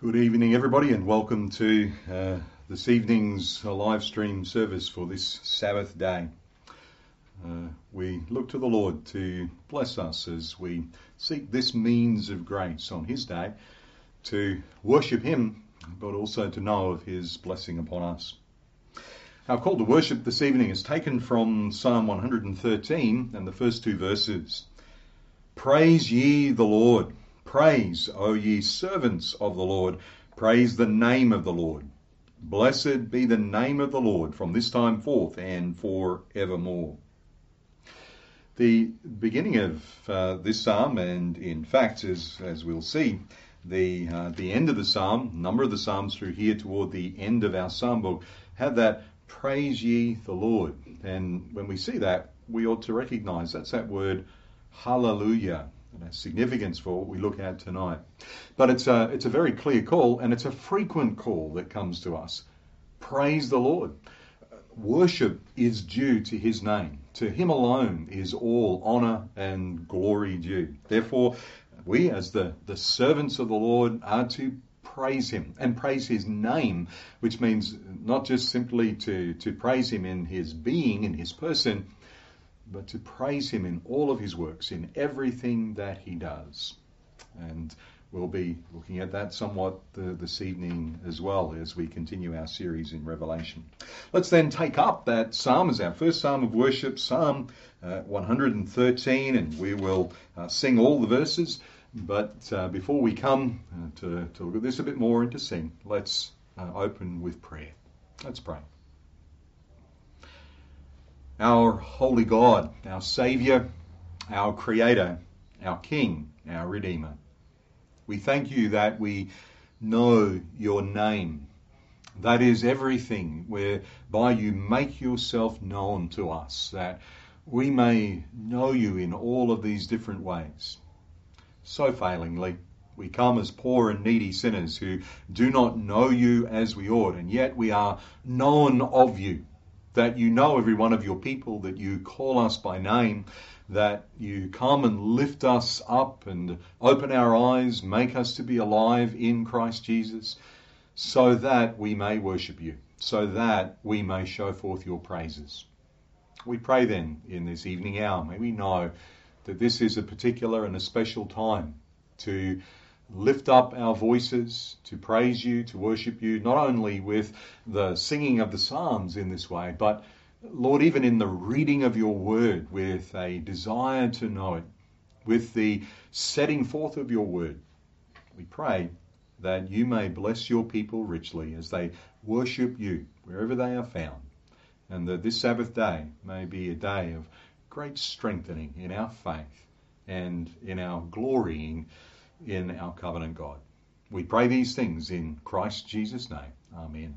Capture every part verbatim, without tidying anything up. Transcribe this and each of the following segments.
Good evening, everybody, and welcome to uh, this evening's uh, live stream service for this Sabbath day. Uh, we look to the Lord to bless us as we seek this means of grace on His day to worship Him, but also to know of His blessing upon us. Our call to worship this evening is taken from Psalm one hundred thirteen and the first two verses. Praise ye the Lord. Praise, O ye servants of the Lord. Praise the name of the Lord. Blessed be the name of the Lord from this time forth and for evermore. The beginning of uh, this psalm, and in fact, as, as we'll see, the uh, the end of the psalm, number of the psalms through here toward the end of our psalm book, have that praise ye the Lord. And when we see that, we ought to recognize that's that word hallelujah. And has significance for what we look at tonight. But it's a, it's a very clear call, and it's a frequent call that comes to us. Praise the Lord. Worship is due to His name. To Him alone is all honour and glory due. Therefore, we as the, the servants of the Lord are to praise Him and praise His name, which means not just simply to, to praise Him in His being, in His person, but to praise Him in all of His works, in everything that He does. And we'll be looking at that somewhat uh, this evening as well as we continue our series in Revelation. Let's then take up that psalm as our first psalm of worship, Psalm uh, one hundred thirteen, and we will uh, sing all the verses. But uh, before we come uh, to, to look at this a bit more and to sing, let's uh, open with prayer. Let's pray. Our holy God, our Saviour, our Creator, our King, our Redeemer, we thank you that we know your name. That is everything whereby you make yourself known to us, that we may know you in all of these different ways. So failingly, we come as poor and needy sinners who do not know you as we ought, and yet we are known of you. That you know every one of your people, that you call us by name, that you come and lift us up and open our eyes, make us to be alive in Christ Jesus, so that we may worship you, so that we may show forth your praises. We pray then in this evening hour, may we know that this is a particular and a special time to lift up our voices, to praise you, to worship you, not only with the singing of the psalms in this way, but, Lord, even in the reading of your word with a desire to know it, with the setting forth of your word. We pray that you may bless your people richly as they worship you wherever they are found, and that this Sabbath day may be a day of great strengthening in our faith and in our glorying in our covenant God. We pray these things in Christ Jesus' name. Amen.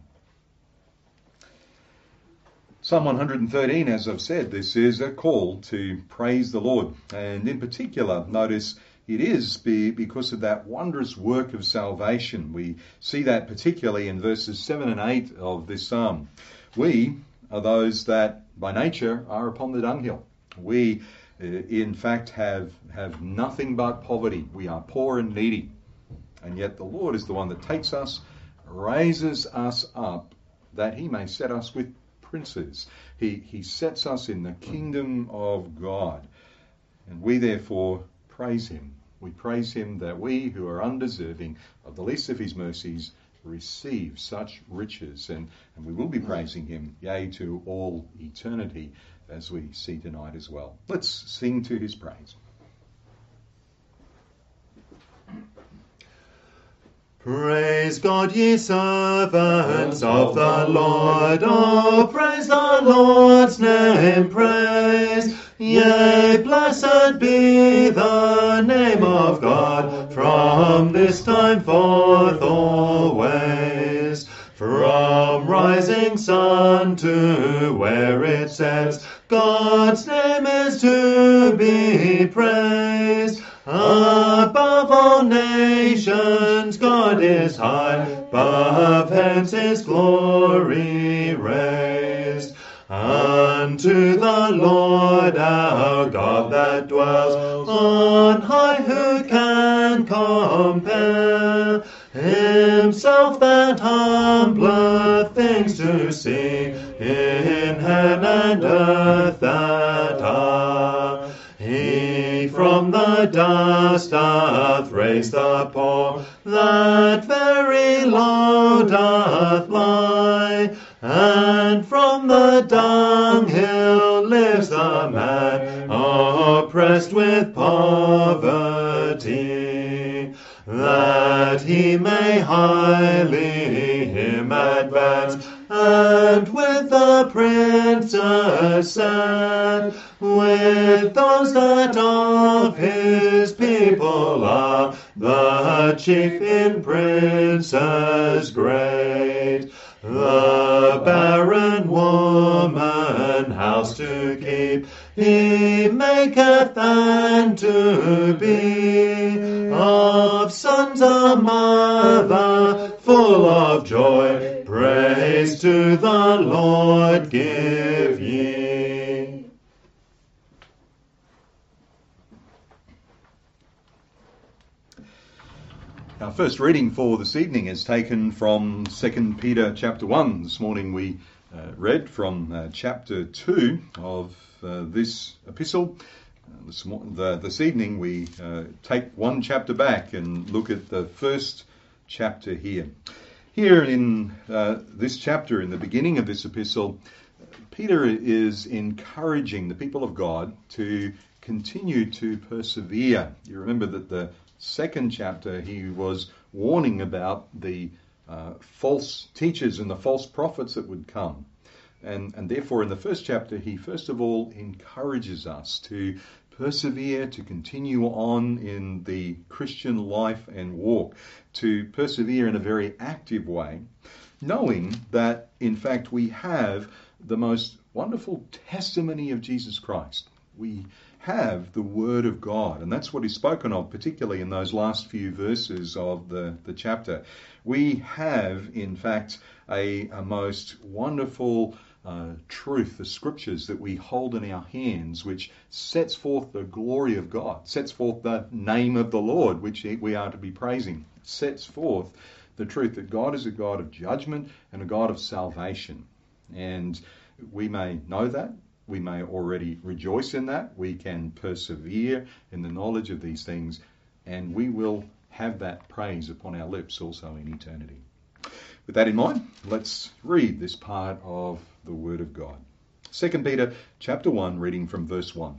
Psalm one hundred thirteen, as I've said, this is a call to praise the Lord. And in particular, notice it is because of that wondrous work of salvation. We see that particularly in verses seven and eight of this psalm. We are those that by nature are upon the dunghill. We in fact have have nothing but poverty. We are poor and needy. And yet the Lord is the one that takes us, raises us up, that He may set us with princes. He, he sets us in the kingdom of God. And we therefore praise Him. We praise Him that we who are undeserving of the least of His mercies receive such riches. And, and we will be praising Him, yea, to all eternity, as we see tonight as well. Let's sing to His praise. Praise God, ye servants of the Lord. Oh, praise the Lord's name, praise. Yea, blessed be the name of God from this time forth always. From rising sun to where it sets, God's name is to be praised. Above all nations, God is high, above hence His glory raised. Unto the Lord our God that dwells on high, who can compare? himself that humbler things to see in heaven and earth that are. He from the dust doth raise the poor, that very low doth lie, and from the dunghill lifts the man oppressed with poverty, that he may highly him advance, and with the princes set, with those that of his people are, the chief in princes great, the barren woman house to keep, he maketh and to be, of sons a mother full of joy, praise to the Lord give ye. Our first reading for this evening is taken from Second Peter chapter one. This morning we uh, read from uh, chapter two of uh, this epistle. Uh, this, the, this evening we uh, take one chapter back and look at the first chapter here. Here in uh, this chapter, in the beginning of this epistle, Peter is encouraging the people of God to continue to persevere. You remember that the second chapter he was warning about the uh, false teachers and the false prophets that would come. And, and therefore in the first chapter he first of all encourages us to persevere, to continue on in the Christian life and walk, to persevere in a very active way, knowing that in fact we have the most wonderful testimony of Jesus Christ. We have the Word of God, and that's what is spoken of, particularly in those last few verses of the, the chapter. We have, in fact, a, a most wonderful uh, truth, the Scriptures that we hold in our hands, which sets forth the glory of God, sets forth the name of the Lord, which we are to be praising, sets forth the truth that God is a God of judgment and a God of salvation. And we may know that. We may already rejoice in that. We can persevere in the knowledge of these things, and we will have that praise upon our lips also in eternity. With that in mind, let's read this part of the Word of God. Second Peter chapter one, reading from verse one.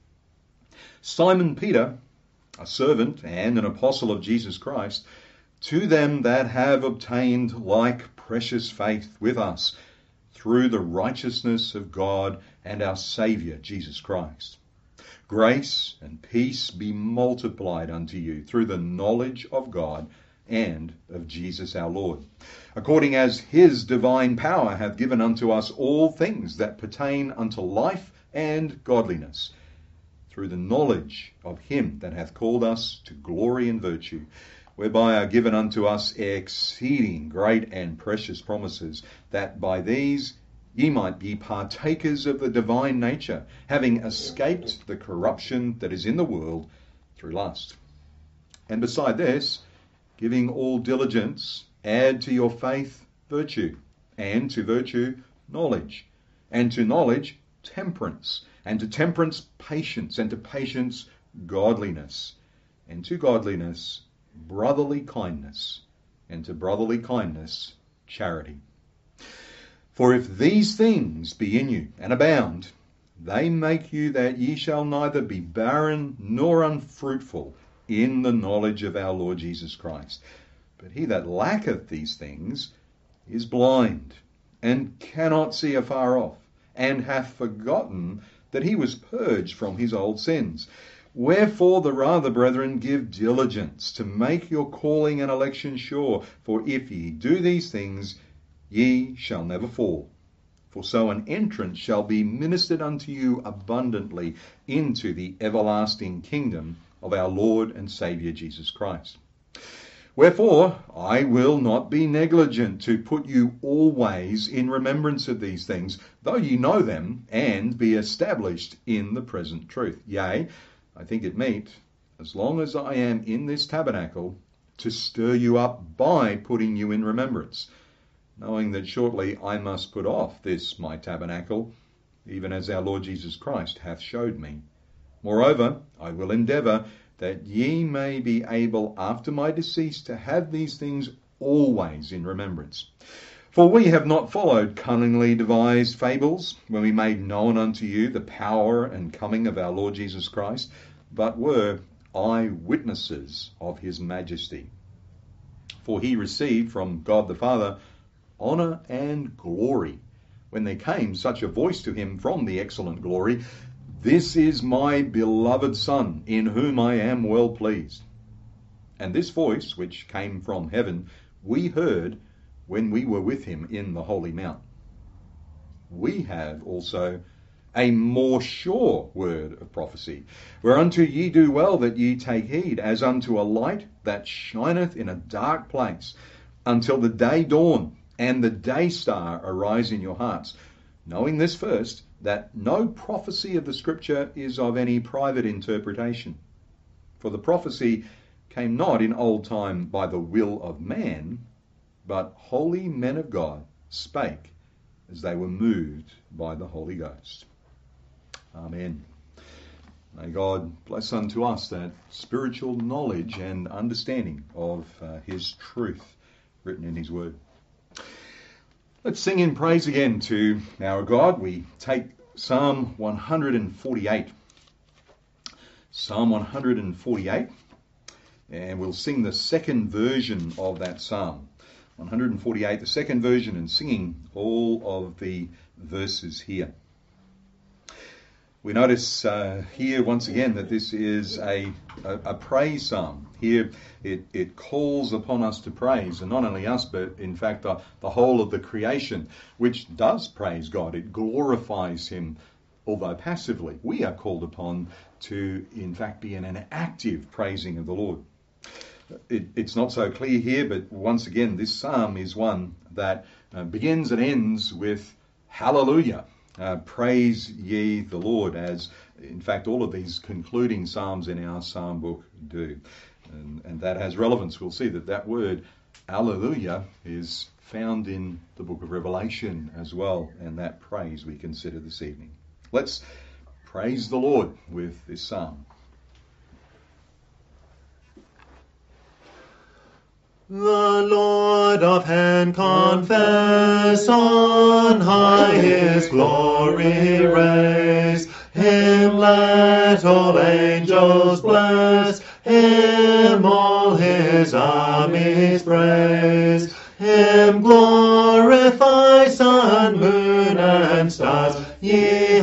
Simon Peter, a servant and an apostle of Jesus Christ, to them that have obtained like precious faith with us, through the righteousness of God and our Saviour, Jesus Christ. Grace and peace be multiplied unto you through the knowledge of God and of Jesus our Lord, according as his divine power hath given unto us all things that pertain unto life and godliness, through the knowledge of him that hath called us to glory and virtue, whereby are given unto us exceeding great and precious promises, that by these ye might be partakers of the divine nature, having escaped the corruption that is in the world through lust. And beside this, giving all diligence, add to your faith virtue, and to virtue knowledge, and to knowledge temperance, and to temperance patience, and to patience godliness, and to godliness brotherly kindness, and to brotherly kindness charity. For if these things be in you and abound, they make you that ye shall neither be barren nor unfruitful in the knowledge of our Lord Jesus Christ. But he that lacketh these things is blind, and cannot see afar off, and hath forgotten that he was purged from his old sins. Wherefore the rather, brethren, give diligence to make your calling and election sure. For if ye do these things, ye shall never fall. For so an entrance shall be ministered unto you abundantly into the everlasting kingdom of our Lord and Saviour Jesus Christ. Wherefore I will not be negligent to put you always in remembrance of these things, though ye know them, and be established in the present truth. Yea, I think it meet, as long as I am in this tabernacle, to stir you up by putting you in remembrance, knowing that shortly I must put off this my tabernacle, even as our Lord Jesus Christ hath showed me. Moreover, I will endeavour that ye may be able after my decease to have these things always in remembrance. For we have not followed cunningly devised fables, when we made known unto you the power and coming of our Lord Jesus Christ, but were eyewitnesses of his majesty. For he received from God the Father honour and glory, when there came such a voice to him from the excellent glory, This is my beloved Son, in whom I am well pleased. And this voice, which came from heaven, we heard when we were with him in the holy mount. We have also a more sure word of prophecy, whereunto ye do well that ye take heed, as unto a light that shineth in a dark place, until the day dawn and the day star arise in your hearts, knowing this first, that no prophecy of the Scripture is of any private interpretation. For the prophecy came not in old time by the will of man, but holy men of God spake as they were moved by the Holy Ghost. Amen. May God bless unto us that spiritual knowledge and understanding of uh, his truth written in his word. Let's sing in praise again to our God. We take Psalm one forty-eight. Psalm one forty-eight. And we'll sing the second version of that psalm. one forty-eight, the second version, and singing all of the verses here. We notice uh, here once again that this is a, a, a praise psalm. Here it, it calls upon us to praise, and not only us, but in fact the, the whole of the creation, which does praise God. It glorifies him, although passively. We are called upon to, in fact, be in an active praising of the Lord. It, it's not so clear here, but once again, this psalm is one that uh, begins and ends with hallelujah. Uh, praise ye the Lord, as in fact all of these concluding psalms in our psalm book do. And, and that has relevance. We'll see that that word hallelujah is found in the book of Revelation as well, and that praise we consider this evening. Let's praise the Lord with this psalm. The Lord of heaven confess, on high his glory raise. Him let all angels bless, him all his armies praise. Him glorify sun, moon, and stars, ye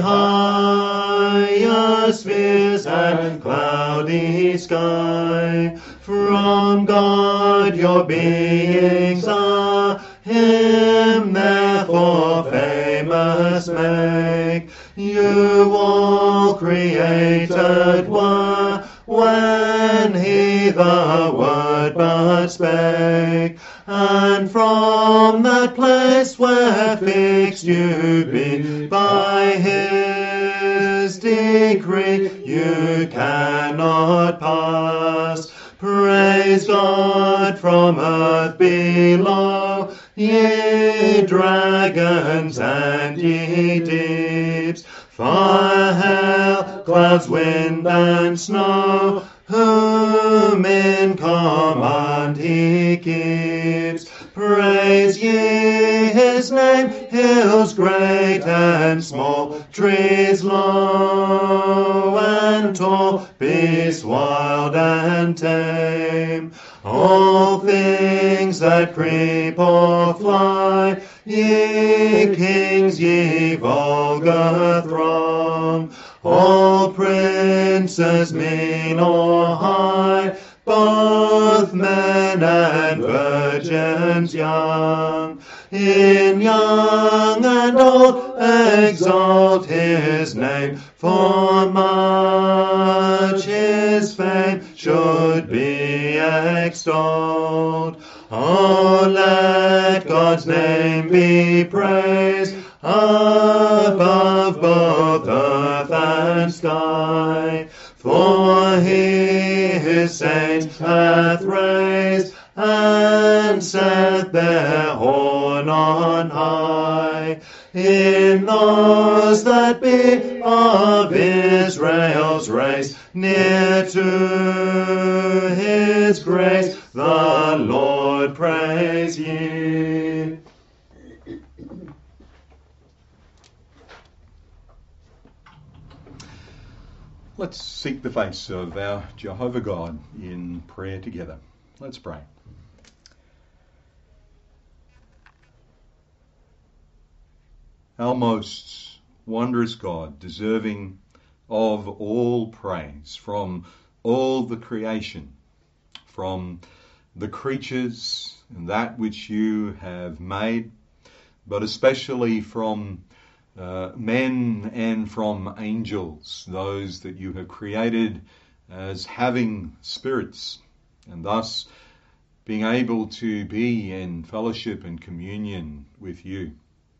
higher spheres and cloudy sky. From God your beings are, him therefore famous make. You all created were, when he the word but spake. And from that place where fixed you be, by his decree you cannot pass. Praise God from earth below, ye dragons and ye deeps, fire, hail, clouds, wind, and snow, whom in command he keeps. Praise ye his name, hills great and small, trees low and tall, beasts wild and tame. All things that creep or fly, ye kings, ye vulgar throng. All princes mean or high, both men and virgins young. In young and old exalt his name, for much his fame should be extolled. Oh, let God's name be praised above both earth and sky, for he his saints hath raised, and set their horn on high. In those that be of Israel's race, near to his grace, the Lord praise ye. Let's seek the face of our Jehovah God in prayer together. Let's pray. Our most wondrous God, deserving of all praise from all the creation, from the creatures and that which you have made, but especially from uh, men and from angels, those that you have created as having spirits, and thus being able to be in fellowship and communion with you.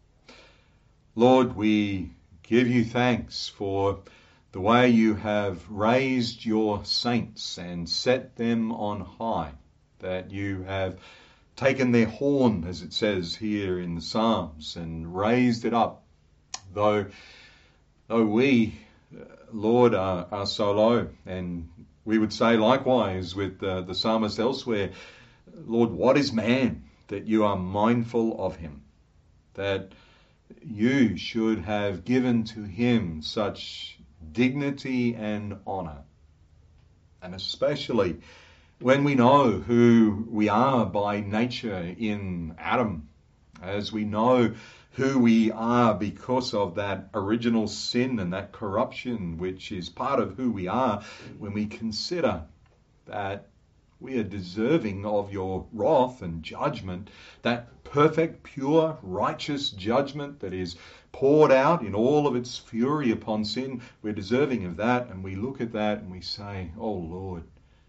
Lord, we give you thanks for the way you have raised your saints and set them on high, that you have taken their horn, as it says here in the Psalms, and raised it up, though, though we, Lord, are, are so low. And we would say likewise with uh, the psalmist elsewhere, Lord, what is man that you are mindful of him, that you should have given to him such dignity and honour, and especially when we know who we are by nature in Adam, as we know who we are because of that original sin and that corruption which is part of who we are, when we consider that we are deserving of your wrath and judgment, that perfect, pure, righteous judgment that is poured out in all of its fury upon sin. We're deserving of that, and we look at that and we say, oh Lord,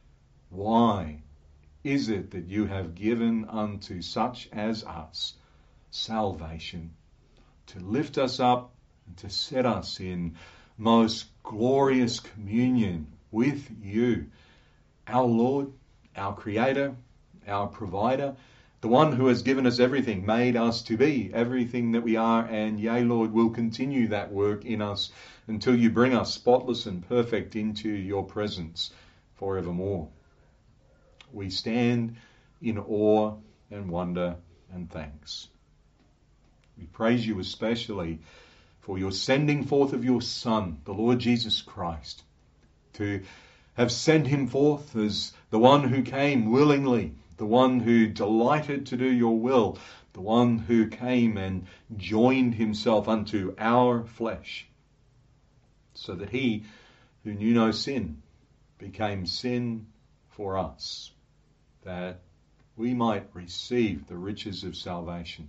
why is it that you have given unto such as us salvation, to lift us up and to set us in most glorious communion with you, our Lord, our Creator, our Provider, the one who has given us everything, made us to be everything that we are, and yea, Lord, will continue that work in us until you bring us spotless and perfect into your presence forevermore. We stand in awe and wonder and thanks. We praise you especially for your sending forth of your Son, the Lord Jesus Christ, to have sent him forth as the one who came willingly, the one who delighted to do your will, the one who came and joined himself unto our flesh, so that he who knew no sin became sin for us, that we might receive the riches of salvation.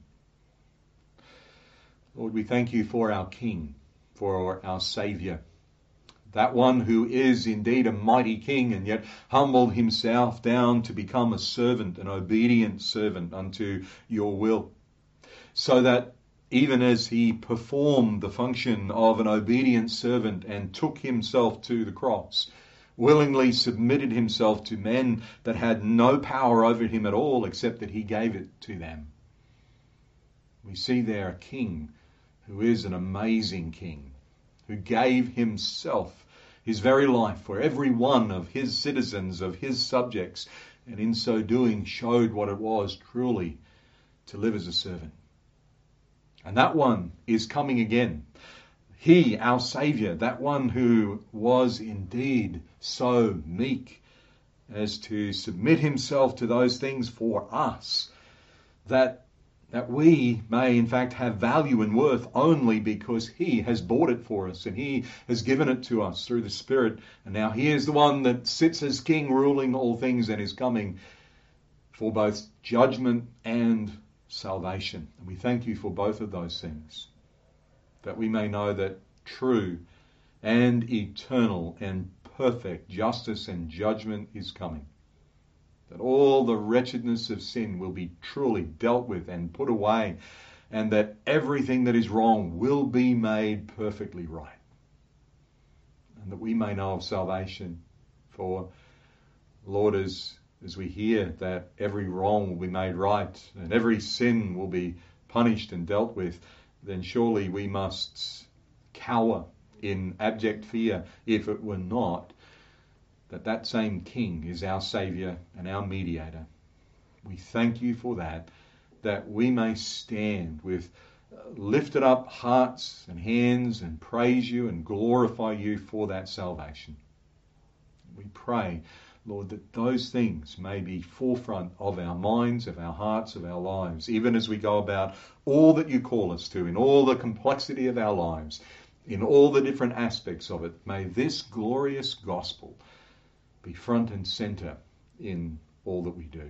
Lord, we thank you for our King, for our Saviour, that one who is indeed a mighty king and yet humbled himself down to become a servant, an obedient servant unto your will, so that even as he performed the function of an obedient servant and took himself to the cross, willingly submitted himself to men that had no power over him at all except that he gave it to them. We see there a king who is an amazing king, who gave himself, his very life, for every one of his citizens, of his subjects, and in so doing showed what it was truly to live as a servant. And that one is coming again. He, our Saviour, that one who was indeed so meek as to submit himself to those things for us, that that we may in fact have value and worth only because he has bought it for us and he has given it to us through the Spirit. And now he is the one that sits as King, ruling all things, and is coming for both judgment and salvation. And we thank you for both of those things, that we may know that true and eternal and perfect justice and judgment is coming, that all the wretchedness of sin will be truly dealt with and put away, and that everything that is wrong will be made perfectly right, and that we may know of salvation. For Lord, as, as we hear that every wrong will be made right and every sin will be punished and dealt with, then surely we must cower in abject fear if it were not that that same King is our Saviour and our mediator. We thank you for that, that we may stand with lifted up hearts and hands and praise you and glorify you for that salvation. We pray, Lord, that those things may be forefront of our minds, of our hearts, of our lives, even as we go about all that you call us to, in all the complexity of our lives, in all the different aspects of it. May this glorious gospel be front and centre in all that we do.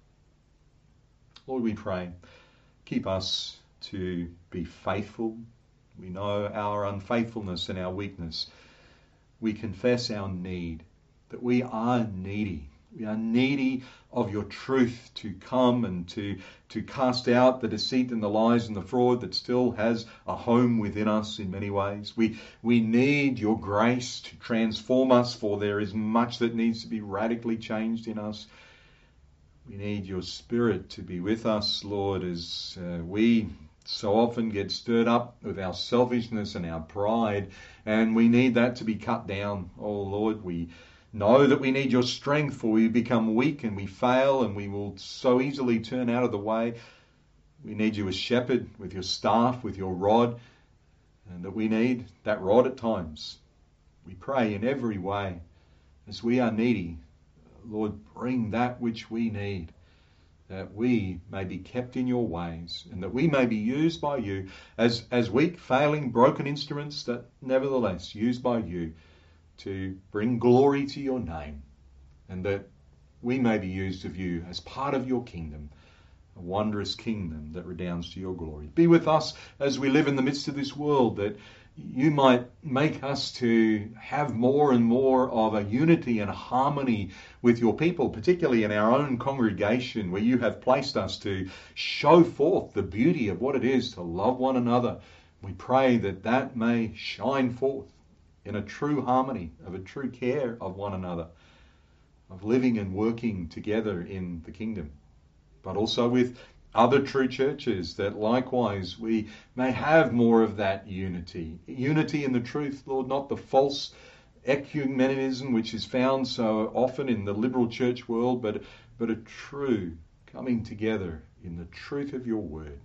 Lord, we pray, keep us to be faithful. We know our unfaithfulness and our weakness. We confess our need, that we are needy. We are needy of your truth to come and to, to cast out the deceit and the lies and the fraud that still has a home within us in many ways. We, we need your grace to transform us, for there is much that needs to be radically changed in us. We need your Spirit to be with us, Lord, as uh, we so often get stirred up with our selfishness and our pride, and we need that to be cut down. Oh Lord, we know that we need your strength, for we become weak and we fail and we will so easily turn out of the way. We need you as shepherd with your staff, with your rod, and that we need that rod at times. We pray in every way as we are needy, Lord, bring that which we need, that we may be kept in your ways and that we may be used by you as, as weak, failing, broken instruments, that nevertheless used by you to bring glory to your name, and that we may be used of you as part of your kingdom, a wondrous kingdom that redounds to your glory. Be with us as we live in the midst of this world, that you might make us to have more and more of a unity and a harmony with your people, particularly in our own congregation, where you have placed us to show forth the beauty of what it is to love one another. We pray that that may shine forth in a true harmony, of a true care of one another, of living and working together in the kingdom, but also with other true churches, that likewise we may have more of that unity. Unity in the truth, Lord, not the false ecumenism which is found so often in the liberal church world, but, but a true coming together in the truth of your word.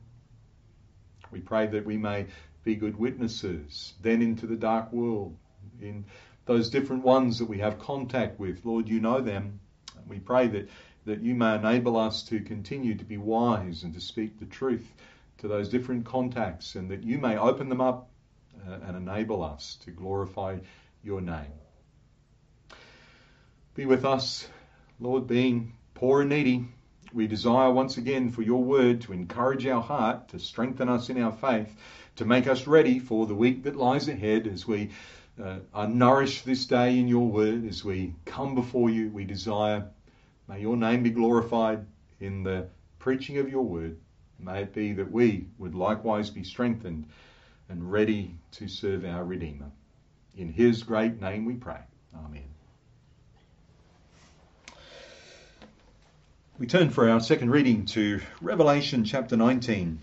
We pray that we may be good witnesses then into the dark world, in those different ones that we have contact with. Lord, you know them. We pray that, that you may enable us to continue to be wise and to speak the truth to those different contacts, and that you may open them up uh, and enable us to glorify your name. Be with us, Lord, being poor and needy. We desire once again for your word to encourage our heart, to strengthen us in our faith, to make us ready for the week that lies ahead as we uh, are nourished this day in your word. As we come before you, we desire, may your name be glorified in the preaching of your word. May it be that we would likewise be strengthened and ready to serve our Redeemer. In his great name we pray. Amen. We turn for our second reading to Revelation chapter nineteen.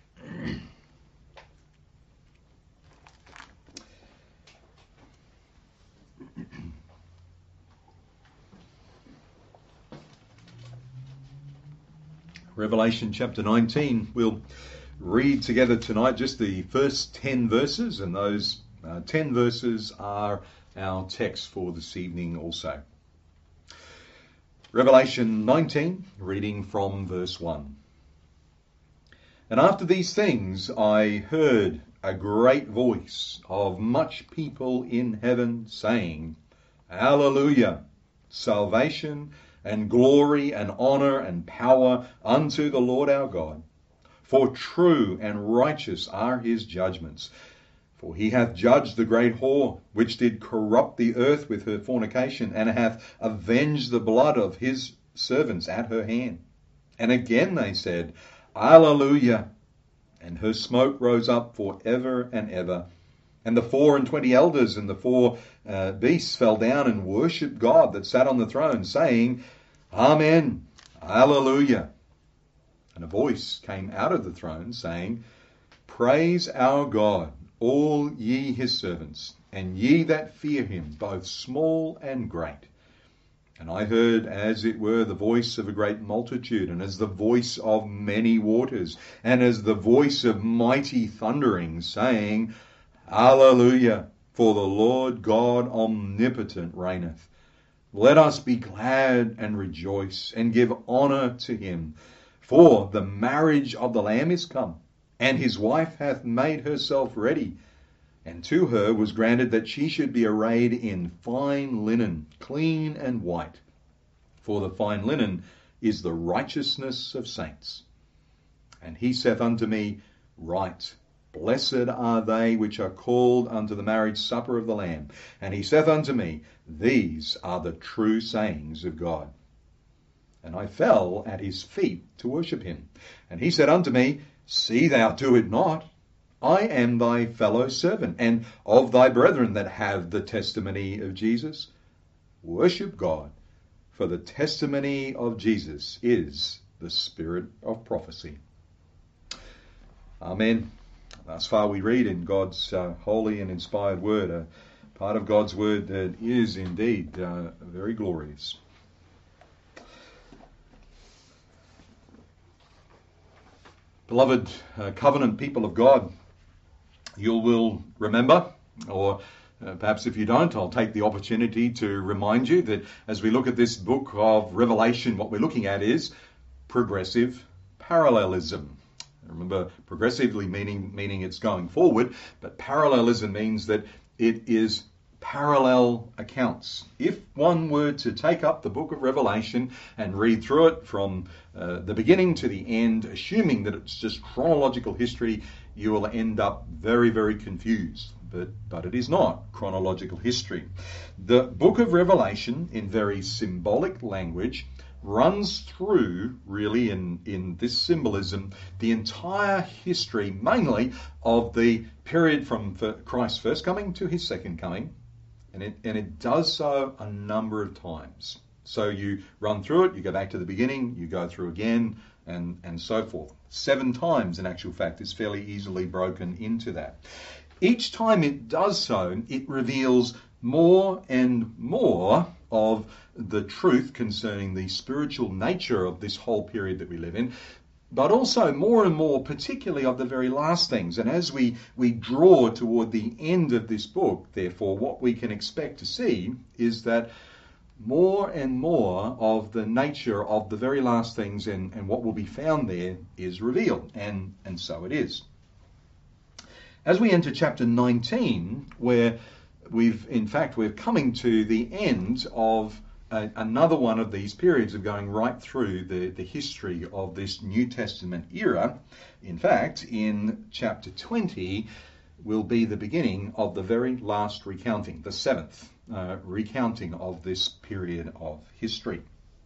Revelation chapter nineteen. We'll read together tonight just the first ten verses, and those uh, ten verses are our text for this evening also. Revelation nineteen, reading from verse one. And after these things I heard a great voice of much people in heaven saying, Hallelujah! Salvation and glory and honour and power unto the Lord our God. For true and righteous are his judgments. For he hath judged the great whore, which did corrupt the earth with her fornication, and hath avenged the blood of his servants at her hand. And again they said, Alleluia! And her smoke rose up for ever and ever. And the four and twenty elders and the four uh, beasts fell down and worshipped God that sat on the throne, saying, Amen, Alleluia. And a voice came out of the throne, saying, Praise our God, all ye his servants, and ye that fear him, both small and great. And I heard, as it were, the voice of a great multitude, and as the voice of many waters, and as the voice of mighty thundering, saying, Alleluia, for the Lord God omnipotent reigneth. Let us be glad and rejoice, and give honour to him. For the marriage of the Lamb is come, and his wife hath made herself ready. And to her was granted that she should be arrayed in fine linen, clean and white. For the fine linen is the righteousness of saints. And he saith unto me, Write, Blessed are they which are called unto the marriage supper of the Lamb. And he saith unto me, These are the true sayings of God. And I fell at his feet to worship him. And he said unto me, See thou do it not. I am thy fellow servant, and of thy brethren that have the testimony of Jesus. Worship God, for the testimony of Jesus is the spirit of prophecy. Amen. Thus far we read in God's uh, holy and inspired word, a part of God's word that is indeed uh, very glorious. Beloved uh, covenant people of God, you will remember, or uh, perhaps if you don't, I'll take the opportunity to remind you that as we look at this book of Revelation, what we're looking at is progressive parallelism. Remember, progressively meaning meaning it's going forward, but parallelism means that it is parallel accounts. If one were to take up the book of Revelation and read through it from uh, the beginning to the end, assuming that it's just chronological history, you will end up very, very confused. But, but it is not chronological history. The book of Revelation, in very symbolic language, runs through, really in, in this symbolism, the entire history, mainly of the period from Christ's first coming to his second coming, and it, and it does so a number of times. So you run through it, you go back to the beginning, you go through again, and, and so forth. Seven times, in actual fact. It's fairly easily broken into that. Each time it does so, it reveals more and more of the truth concerning the spiritual nature of this whole period that we live in, but also more and more particularly of the very last things. And as we, we draw toward the end of this book, therefore, what we can expect to see is that more and more of the nature of the very last things and, and what will be found there is revealed, and, and so it is. As we enter chapter nineteen, where we've, in fact, we're coming to the end of a, another one of these periods of going right through the, the history of this New Testament era. In fact, in chapter twenty will be the beginning of the very last recounting, the seventh uh, recounting of this period of history.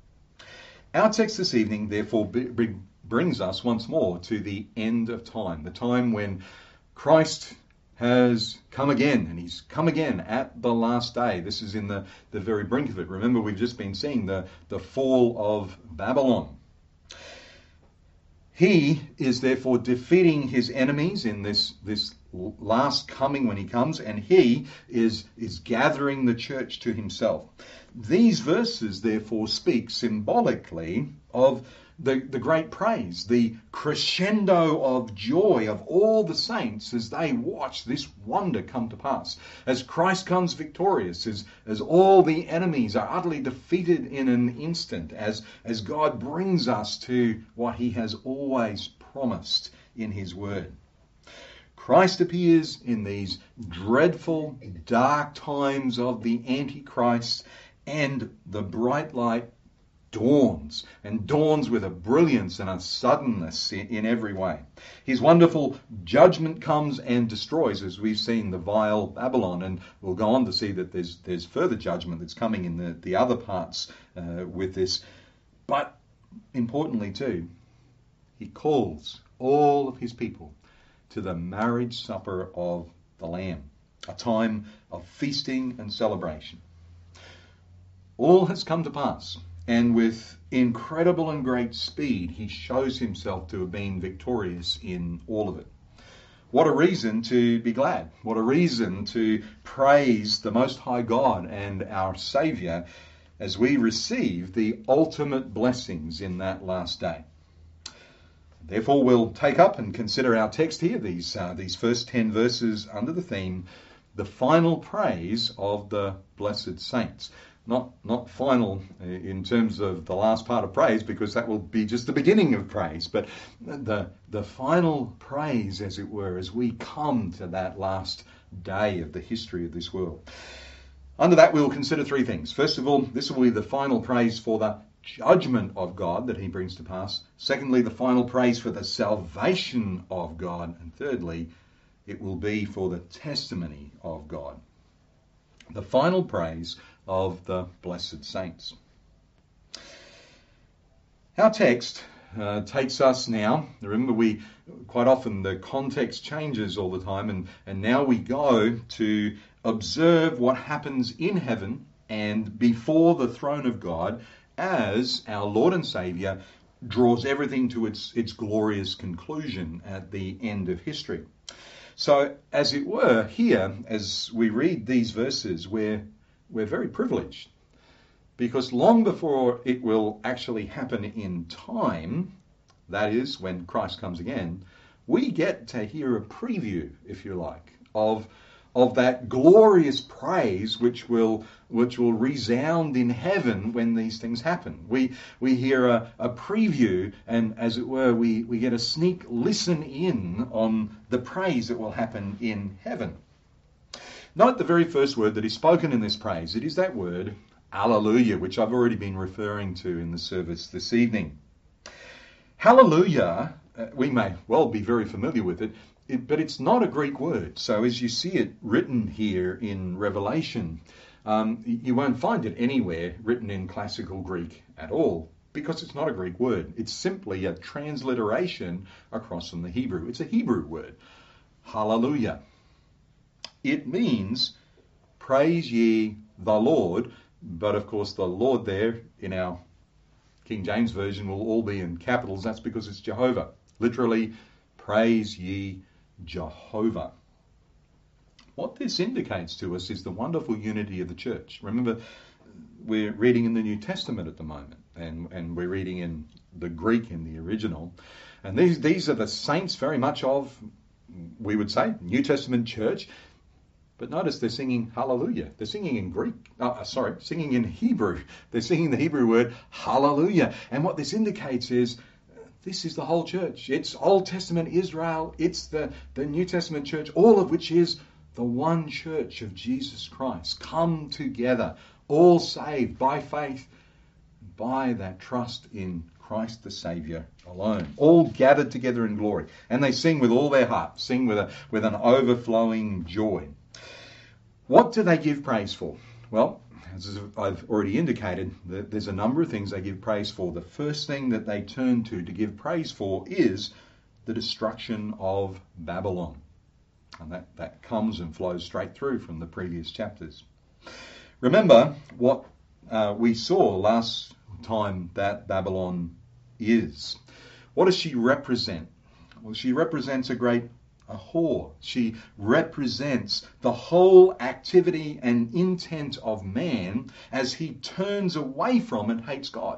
Our text this evening, therefore, b- b- brings us once more to the end of time, the time when Christ has come again, and he's come again at the last day. This is in the, the very brink of it. Remember, we've just been seeing the, the fall of Babylon. He is therefore defeating his enemies in this, this last coming when he comes, and he is, is gathering the church to himself. These verses therefore speak symbolically of The, the great praise, the crescendo of joy of all the saints as they watch this wonder come to pass. As Christ comes victorious, as, as all the enemies are utterly defeated in an instant, as, as God brings us to what he has always promised in his word. Christ appears in these dreadful, dark times of the Antichrist, and the bright light dawns, and dawns with a brilliance and a suddenness in, in every way. His wonderful judgment comes and destroys, as we've seen the vile Babylon, and we'll go on to see that there's there's further judgment that's coming in the, the other parts uh, with this. But importantly too, he calls all of his people to the marriage supper of the Lamb. a time of feasting and celebration. All has come to pass, and with incredible and great speed he shows himself to have been victorious in all of it. What a reason to be glad. What a reason to praise the Most High God and our Saviour as we receive the ultimate blessings in that last day. Therefore, we'll take up and consider our text here, these uh, these first ten verses under the theme, the final praise of the blessed saints. Not not final in terms of the last part of praise, because that will be just the beginning of praise, but the the final praise, as it were, as we come to that last day of the history of this world. Under that, we'll consider three things. First of all, this will be the final praise for the judgment of God that he brings to pass. Secondly, the final praise for the salvation of God. And thirdly, it will be for the testimony of God. The final praise of the blessed saints. Our text uh, takes us now, remember we quite often the context changes all the time, and, and now we go to observe what happens in heaven and before the throne of God as our Lord and Saviour draws everything to its, its glorious conclusion at the end of history. So, as it were, here, as we read these verses, we're, we're very privileged, because long before it will actually happen in time, that is, when Christ comes again, we get to hear a preview, if you like, of of that glorious praise which will which will resound in heaven when these things happen. We we hear a, a preview, and as it were, we, we get a sneak listen in on the praise that will happen in heaven. Note the very first word that is spoken in this praise. It is that word, Alleluia, which I've already been referring to in the service this evening. Hallelujah, uh, we may well be very familiar with it, It, but it's not a Greek word. So as you see it written here in Revelation, um, you won't find it anywhere written in classical Greek at all, because it's not a Greek word. It's simply a transliteration across from the Hebrew. It's a Hebrew word, hallelujah. It means praise ye the Lord, but of course the Lord there in our King James Version will all be in capitals. That's because it's Jehovah. Literally, praise ye Jehovah. What this indicates to us is the wonderful unity of the church. Remember, we're reading in the New Testament at the moment, and, and we're reading in the Greek in the original. And these, these are the saints very much of, we would say, New Testament church. But notice they're singing hallelujah. They're singing in Greek, uh, sorry, singing in Hebrew. They're singing the Hebrew word hallelujah. And what this indicates is this is the whole church. It's Old Testament Israel. It's the, the New Testament church, all of which is the one church of Jesus Christ, come together, all saved by faith, by that trust in Christ the Saviour alone, all gathered together in glory. And they sing with all their heart, sing with a, with an overflowing joy. What do they give praise for? Well, as I've already indicated, there's a number of things they give praise for. The first thing that they turn to to give praise for is the destruction of Babylon. And that, that comes and flows straight through from the previous chapters. Remember what uh, we saw last time that Babylon is. What does she represent? Well, she represents a great a whore. She represents the whole activity and intent of man as he turns away from and hates God.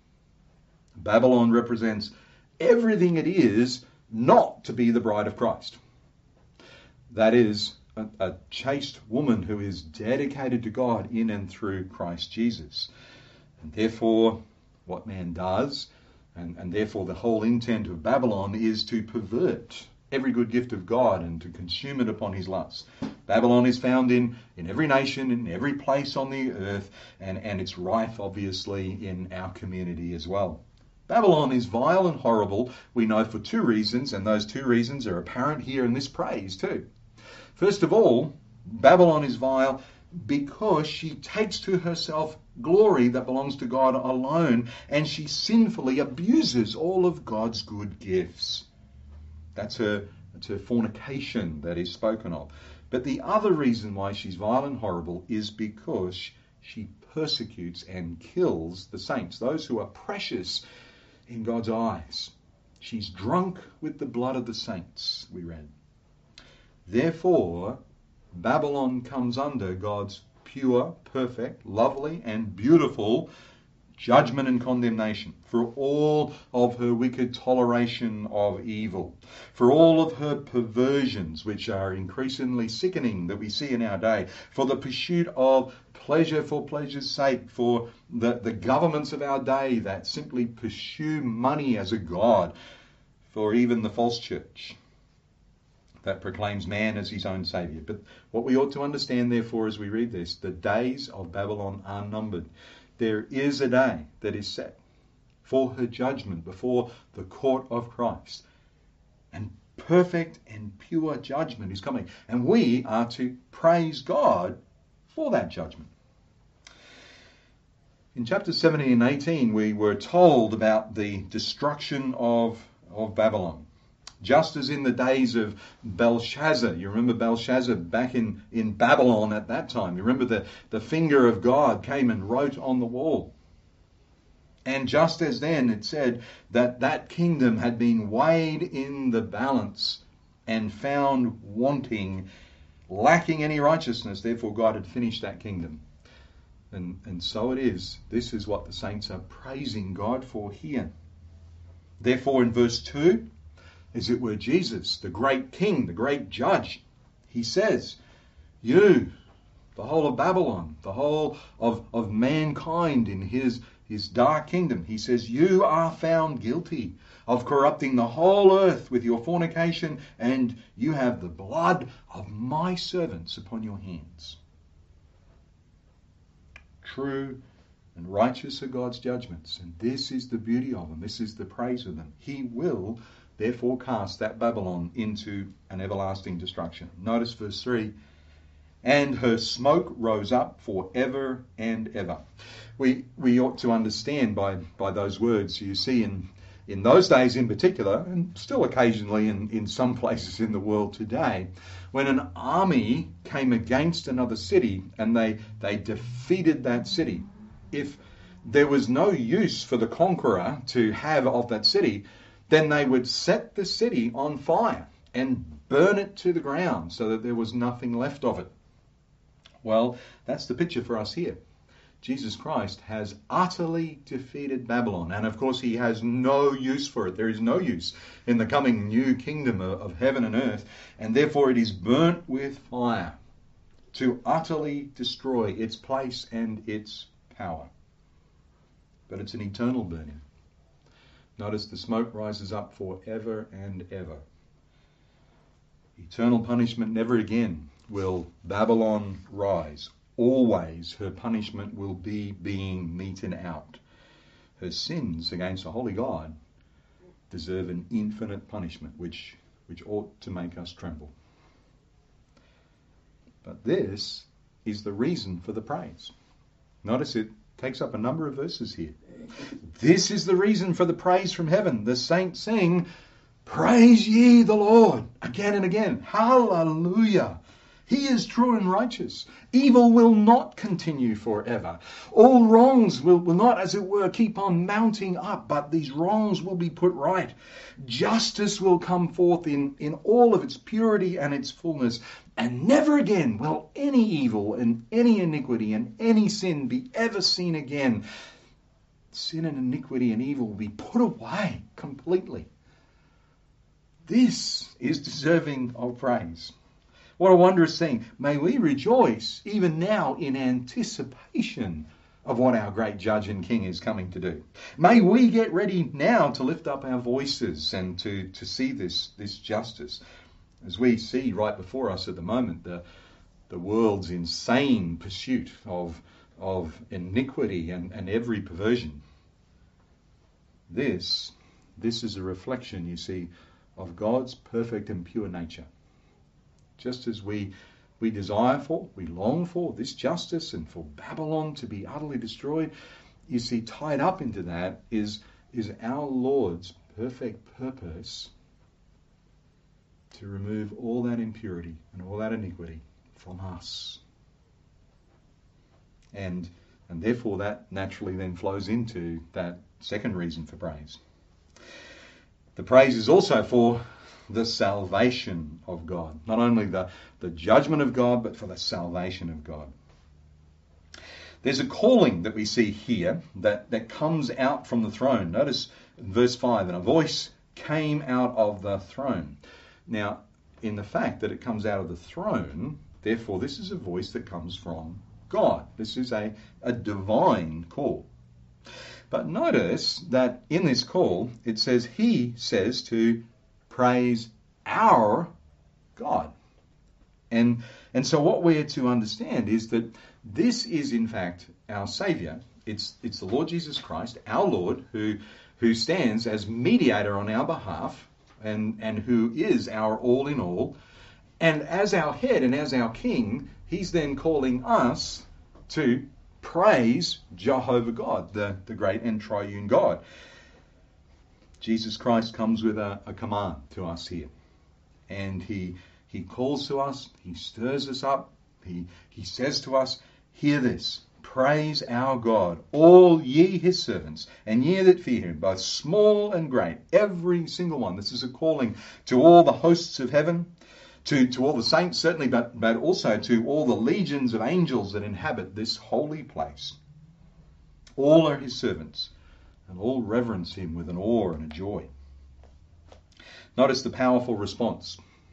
Babylon represents everything it is not to be the bride of Christ. That is, a, a chaste woman who is dedicated to God in and through Christ Jesus. And therefore, what man does, and, and therefore the whole intent of Babylon is to pervert every good gift of God and to consume it upon his lusts. Babylon is found in, in every nation, in every place on the earth, and, and it's rife, obviously, in our community as well. Babylon is vile and horrible, we know, for two reasons, and those two reasons are apparent here in this praise too. First of all, Babylon is vile because she takes to herself glory that belongs to God alone, and she sinfully abuses all of God's good gifts. That's her, that's her fornication that is spoken of. But the other reason why she's vile and horrible is because she persecutes and kills the saints, those who are precious in God's eyes. She's drunk with the blood of the saints, we read. Therefore, Babylon comes under God's pure, perfect, lovely, and beautiful judgment and condemnation for all of her wicked toleration of evil, for all of her perversions, which are increasingly sickening that we see in our day, for the pursuit of pleasure for pleasure's sake, for the, the governments of our day that simply pursue money as a god, for even the false church that proclaims man as his own saviour. But what we ought to understand, therefore, as we read this, the days of Babylon are numbered. There is a day that is set for her judgment before the court of Christ. And perfect and pure judgment is coming. And we are to praise God for that judgment. In chapters seventeen and eighteen, we were told about the destruction of, of Babylon. Just as in the days of Belshazzar. You remember Belshazzar back in, in Babylon at that time. You remember the, the finger of God came and wrote on the wall. And just as then it said that that kingdom had been weighed in the balance and found wanting, lacking any righteousness. Therefore God had finished that kingdom. And, and so it is. This is what the saints are praising God for here. Therefore in verse two, as it were, Jesus, the great king, the great judge, he says, you, the whole of Babylon, the whole of, of mankind in his, his dark kingdom, he says, you are found guilty of corrupting the whole earth with your fornication, and you have the blood of my servants upon your hands. True and righteous are God's judgments, and this is the beauty of them, this is the praise of them. He will therefore cast that Babylon into an everlasting destruction. Notice verse three. And her smoke rose up for ever and ever. We we ought to understand by, by those words, you see in, in those days in particular, and still occasionally in, in some places in the world today, when an army came against another city and they, they defeated that city, if there was no use for the conqueror to have of that city, then they would set the city on fire and burn it to the ground so that there was nothing left of it. Well, that's the picture for us here. Jesus Christ has utterly defeated Babylon, and of course he has no use for it. There is no use in the coming new kingdom of heaven and earth, and therefore it is burnt with fire to utterly destroy its place and its power. But it's an eternal burning. Notice the smoke rises up forever and ever. Eternal punishment, never again will Babylon rise. Always her punishment will be being meted out. Her sins against a holy God deserve an infinite punishment, which, which ought to make us tremble. But this is the reason for the praise. Notice it takes up a number of verses here. This is the reason for the praise from heaven. The saints sing, praise ye the Lord, again and again. Hallelujah. He is true and righteous. Evil will not continue forever. All wrongs will, will not, as it were, keep on mounting up, but these wrongs will be put right. Justice will come forth in, in all of its purity and its fullness. And never again will any evil and any iniquity and any sin be ever seen again. Sin and iniquity and evil will be put away completely. This is deserving of praise. What a wondrous thing. May we rejoice even now in anticipation of what our great Judge and King is coming to do. May we get ready now to lift up our voices and to, to see this, this justice. As we see right before us at the moment, the, the world's insane pursuit of, of iniquity and, and every perversion. This, this is a reflection, you see, of God's perfect and pure nature. Just as we, we desire for, we long for this justice and for Babylon to be utterly destroyed, you see, tied up into that is, is our Lord's perfect purpose to remove all that impurity and all that iniquity from us. And, and therefore that naturally then flows into that second reason for praise. The praise is also for the salvation of God. Not only the, the judgment of God, but for the salvation of God. There's a calling that we see here that, that comes out from the throne. Notice in verse five, and a voice came out of the throne. Now, in the fact that it comes out of the throne, therefore this is a voice that comes from God. This is a, a divine call. But notice that in this call, it says, he says to praise our God. And, and so what we're to understand is that this is in fact our Saviour. It's, it's the Lord Jesus Christ, our Lord, who, who stands as mediator on our behalf and, and who is our all in all. And as our head and as our King, he's then calling us to praise Jehovah God, the, the great and triune God. Jesus Christ comes with a, a command to us here. And he he calls to us, he stirs us up, he, he says to us, hear this, praise our God, all ye his servants, and ye that fear him, both small and great, every single one. This is a calling to all the hosts of heaven, to, to all the saints certainly, but, but also to all the legions of angels that inhabit this holy place. All are his servants, and all reverence him with an awe and a joy. Notice the powerful response.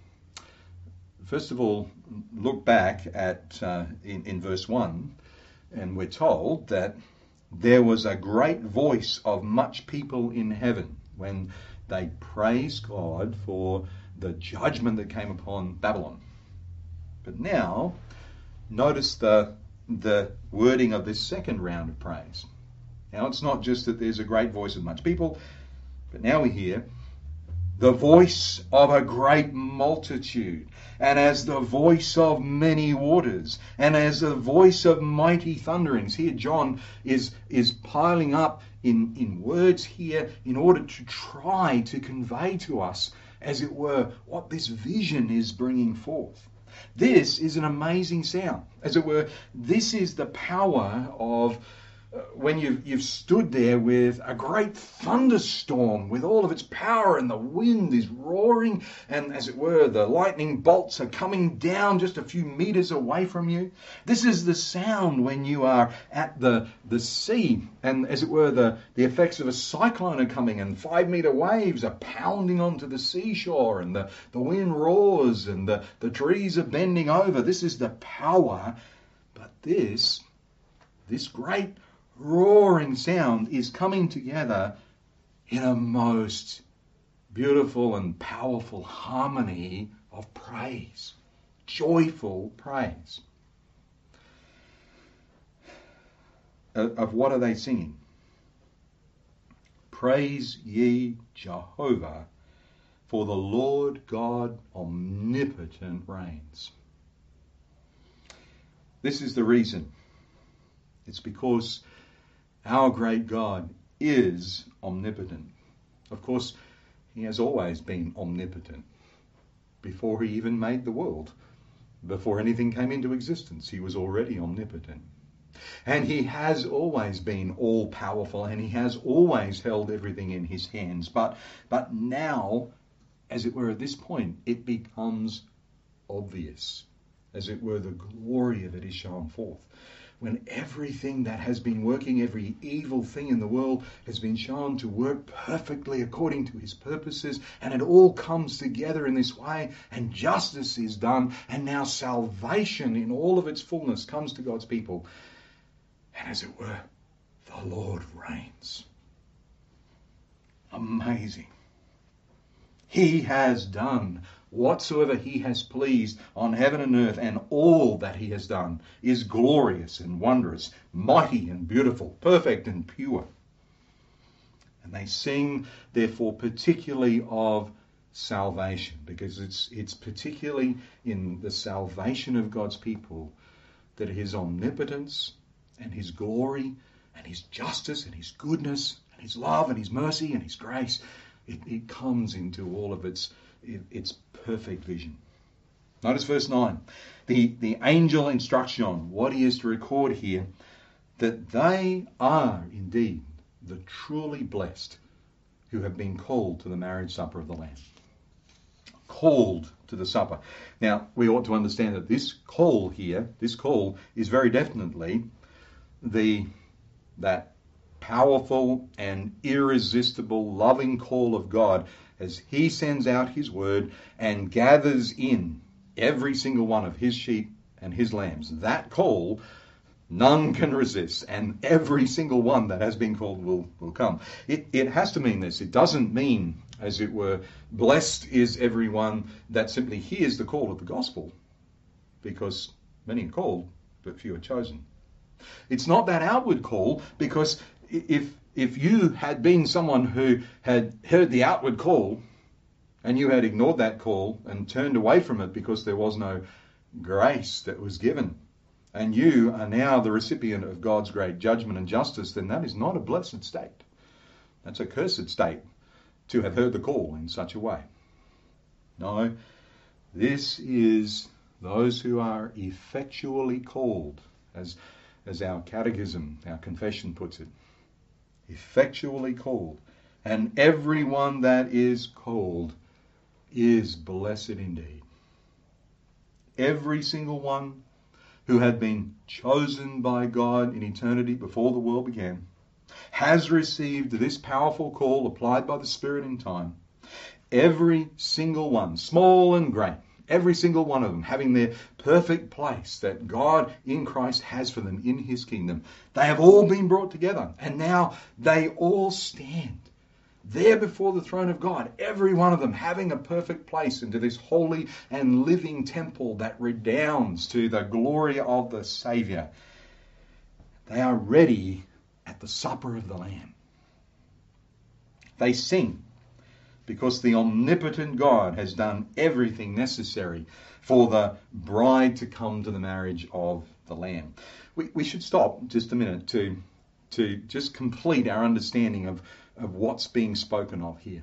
First of all, look back at uh, in, in verse one, and we're told that there was a great voice of much people in heaven when they praised God for the judgment that came upon Babylon. But now, notice the, the wording of this second round of praise. Now, it's not just that there's a great voice of much people, but now we hear the voice of a great multitude, and as the voice of many waters, and as the voice of mighty thunderings. Here John is, is piling up in, in words here in order to try to convey to us, as it were, what this vision is bringing forth. This is an amazing sound. As it were, this is the power of uh, when you've, you've stood there with a great thunderstorm with all of its power, and the wind is roaring, and as it were, the lightning bolts are coming down just a few meters away from you. This is the sound when you are at the, the sea, and as it were, the, the effects of a cyclone are coming, and five meter waves are pounding onto the seashore, and the, the wind roars, and the, the trees are bending over. This is the power. But this, this great roaring sound is coming together in a most beautiful and powerful harmony of praise, joyful praise. Of what are they singing? Praise ye Jehovah, for the Lord God omnipotent reigns. This is the reason. It's because our great God is omnipotent. Of course, he has always been omnipotent. Before he even made the world, before anything came into existence, he was already omnipotent. And he has always been all-powerful, and he has always held everything in his hands. But, but now, as it were, at this point, it becomes obvious. As it were, the glory of it is shown forth. When everything that has been working, every evil thing in the world has been shown to work perfectly according to his purposes, and it all comes together in this way, and justice is done, and now salvation in all of its fullness comes to God's people. And as it were, the Lord reigns. Amazing. He has done whatsoever he has pleased on heaven and earth, and all that he has done is glorious and wondrous, mighty and beautiful, perfect and pure. And they sing, therefore, particularly of salvation, because it's it's particularly in the salvation of God's people that his omnipotence and his glory and his justice and his goodness and his love and his mercy and his grace, it, it comes into all of its its perfect vision. Notice verse nine. The, the angel instructs John what he is to record here, that they are indeed the truly blessed who have been called to the marriage supper of the Lamb. Called to the supper. Now, we ought to understand that this call here, this call is very definitely the that powerful and irresistible loving call of God as he sends out his word and gathers in every single one of his sheep and his lambs. That call none can resist, and every single one that has been called will, will come. It, it has to mean this. It doesn't mean, as it were, blessed is everyone that simply hears the call of the gospel, because many are called, but few are chosen. It's not that outward call, because if if you had been someone who had heard the outward call and you had ignored that call and turned away from it because there was no grace that was given, and you are now the recipient of God's great judgment and justice, then that is not a blessed state. That's a cursed state to have heard the call in such a way. No, this is those who are effectually called, as, as our catechism, our confession puts it. Effectually called. And everyone that is called is blessed indeed. Every single one who had been chosen by God in eternity before the world began has received this powerful call applied by the Spirit in time. Every single one, small and great, every single one of them having their perfect place that God in Christ has for them in his kingdom. They have all been brought together, and now they all stand there before the throne of God, every one of them having a perfect place into this holy and living temple that redounds to the glory of the Saviour. They are ready at the supper of the Lamb. They sing because the omnipotent God has done everything necessary for the bride to come to the marriage of the Lamb. We, we should stop just a minute to, to just complete our understanding of, of what's being spoken of here.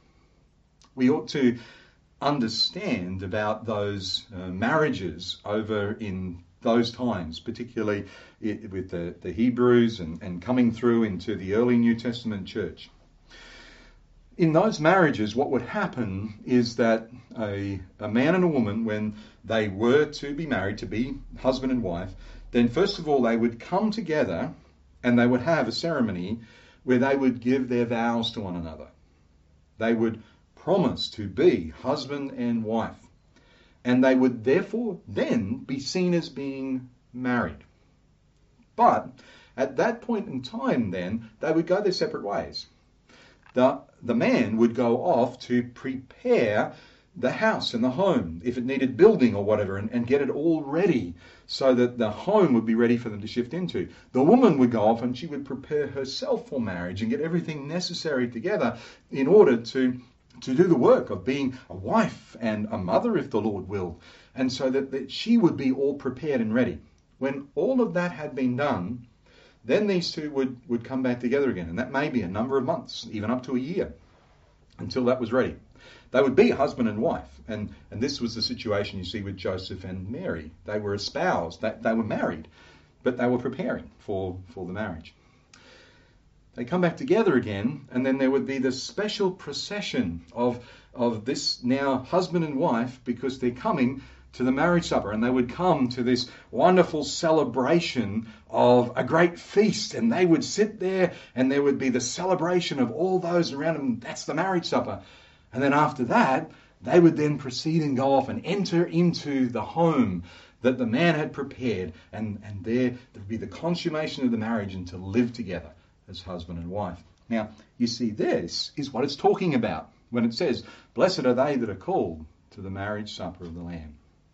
We ought to understand about those uh, marriages over in those times, particularly it, with the, the Hebrews and, and coming through into the early New Testament church. In those marriages, what would happen is that a, a man and a woman, when they were to be married, to be husband and wife, then first of all they would come together and they would have a ceremony where they would give their vows to one another. They would promise to be husband and wife. And they would therefore then be seen as being married. But at that point in time then, they would go their separate ways. The, the man would go off to prepare the house and the home, if it needed building or whatever, and, and get it all ready so that the home would be ready for them to shift into. The woman would go off and she would prepare herself for marriage and get everything necessary together in order to, to do the work of being a wife and a mother, if the Lord will, and so that, that she would be all prepared and ready. When all of that had been done, then these two would, would come back together again. And that may be a number of months, even up to a year, until that was ready. They would be husband and wife. And, and this was the situation you see with Joseph and Mary. They were espoused. They, they were married, but they were preparing for, for the marriage. They come back together again, and then there would be this special procession of, of this now husband and wife, because they're coming to the marriage supper, and they would come to this wonderful celebration of a great feast, and they would sit there and there would be the celebration of all those around them. That's the marriage supper. And then after that, they would then proceed and go off and enter into the home that the man had prepared, and, and there would be the consummation of the marriage and to live together as husband and wife. Now, you see, this is what it's talking about when it says, blessed are they that are called to the marriage supper of the Lamb.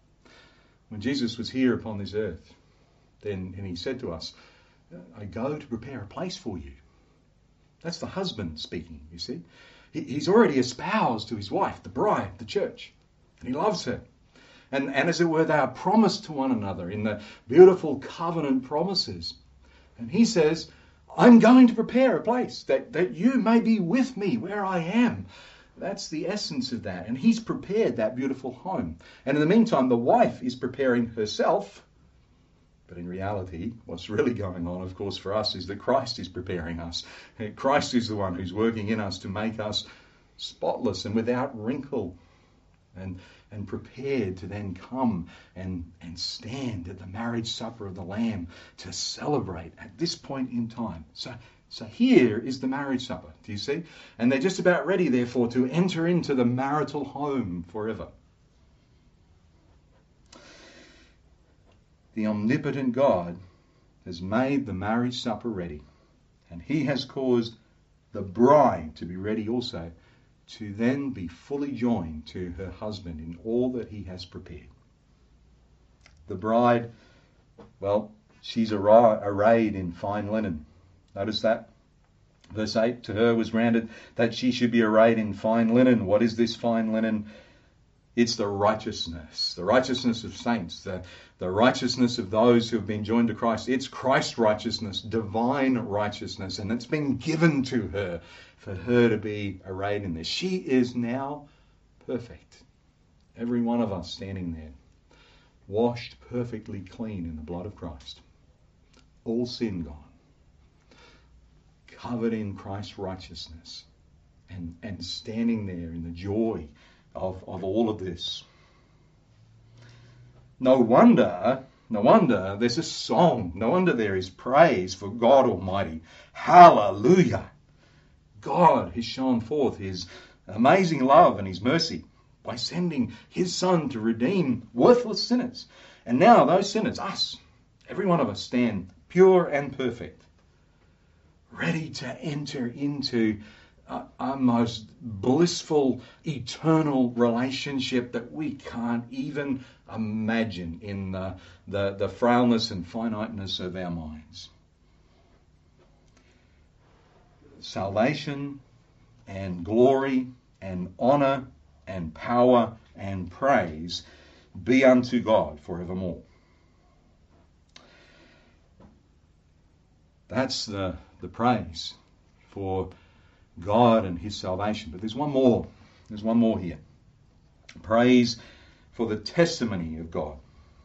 When Jesus was here upon this earth, then and he said to us, I go to prepare a place for you. That's the husband speaking, you see. He, he's already espoused to his wife, the bride, the church, and he loves her. And, and as it were, they are promised to one another in the beautiful covenant promises. And he says, I'm going to prepare a place that, that you may be with me where I am. That's the essence of that. And he's prepared that beautiful home. And in the meantime, the wife is preparing herself. But in reality, what's really going on, of course, for us is that Christ is preparing us. Christ is the one who's working in us to make us spotless and without wrinkle, and and prepared to then come and, and stand at the marriage supper of the Lamb to celebrate at this point in time. So, so here is the marriage supper, do you see? And they're just about ready, therefore, to enter into the marital home forever. The omnipotent God has made the marriage supper ready, and he has caused the bride to be ready also, to then be fully joined to her husband in all that he has prepared. The bride, well, she's arrayed in fine linen. Notice that? Verse eight, to her was granted that she should be arrayed in fine linen. What is this fine linen? It's the righteousness, the righteousness of saints, the, the righteousness of those who have been joined to Christ. It's Christ's righteousness, divine righteousness, and it's been given to her for her to be arrayed in this. She is now perfect. Every one of us standing there, washed perfectly clean in the blood of Christ. All sin gone. Covered in Christ's righteousness. And, and standing there in the joy of, of all of this. No wonder, no wonder there's a song. No wonder there is praise for God Almighty. Hallelujah. God has shown forth his amazing love and his mercy by sending his Son to redeem worthless sinners. And now those sinners, us, every one of us, stand pure and perfect, ready to enter into a, a most blissful, eternal relationship that we can't even imagine in the, the, the frailness and finiteness of our minds. Salvation and glory and honour and power and praise be unto God forevermore. That's the, the praise for God and his salvation. But there's one more. There's one more here. Praise for the testimony of God.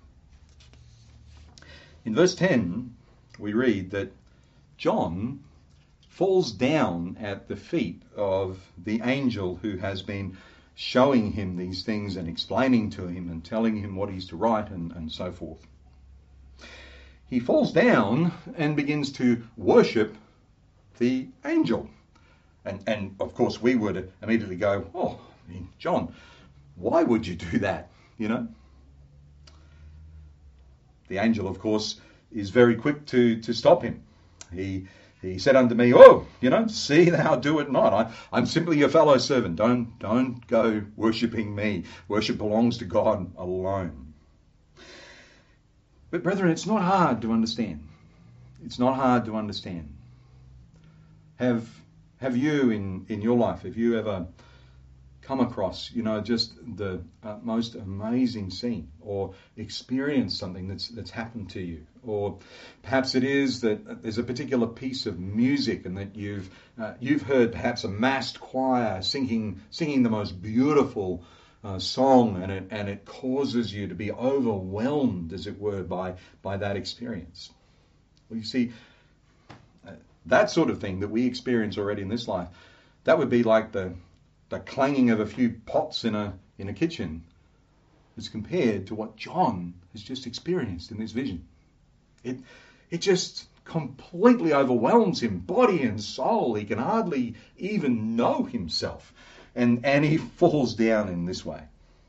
In verse ten, we read that John falls down at the feet of the angel who has been showing him these things and explaining to him and telling him what he's to write and, and so forth. He falls down and begins to worship the angel. And, and of course we would immediately go, oh, I mean, John, why would you do that? You know? The angel, of course, is very quick to, to stop him. He He said unto me, oh, you know, see thou do it not. I, I'm simply your fellow servant. Don't, don't go worshipping me. Worship belongs to God alone. But brethren, it's not hard to understand. It's not hard to understand. Have, have you in, in your life, have you ever come across, you know, just the uh, most amazing scene, or experienced something that's that's happened to you? Or perhaps it is that there's a particular piece of music and that you've uh, you've heard perhaps a massed choir singing singing the most beautiful uh, song, and it and it causes you to be overwhelmed, as it were, by by that experience. Well, you see, uh, that sort of thing that we experience already in this life, that would be like the the clanging of a few pots in a in a kitchen, as compared to what John has just experienced in this vision. It it just completely overwhelms him, body and soul. He can hardly even know himself. And and he falls down in this way.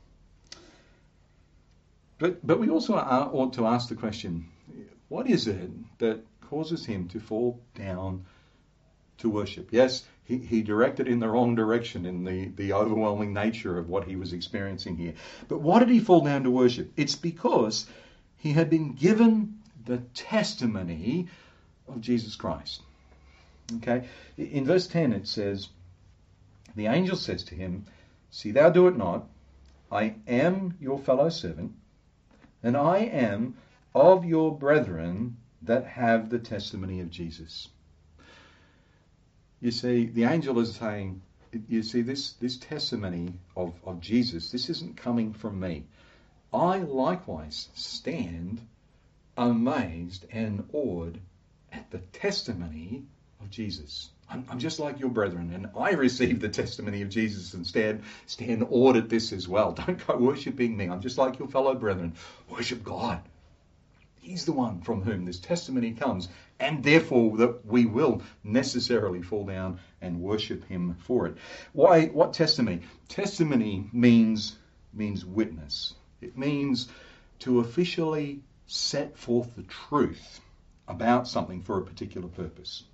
But but we also are, ought to ask the question, what is it that causes him to fall down to worship? Yes, he, he directed in the wrong direction in the, the overwhelming nature of what he was experiencing here. But why did he fall down to worship? It's because he had been given the testimony of Jesus Christ. Okay, in verse ten it says, the angel says to him, see thou do it not, I am your fellow servant, and I am of your brethren that have the testimony of Jesus. You see, the angel is saying, you see, this, this testimony of, of Jesus, this isn't coming from me. I likewise stand amazed and awed at the testimony of Jesus. I'm, I'm just like your brethren, and I receive the testimony of Jesus and stand, stand awed at this as well. Don't go worshipping me. I'm just like your fellow brethren. Worship God. He's the one from whom this testimony comes, and therefore that we will necessarily fall down and worship him for it. Why? What testimony? Testimony means means witness. It means to officially set forth the truth about something for a particular purpose.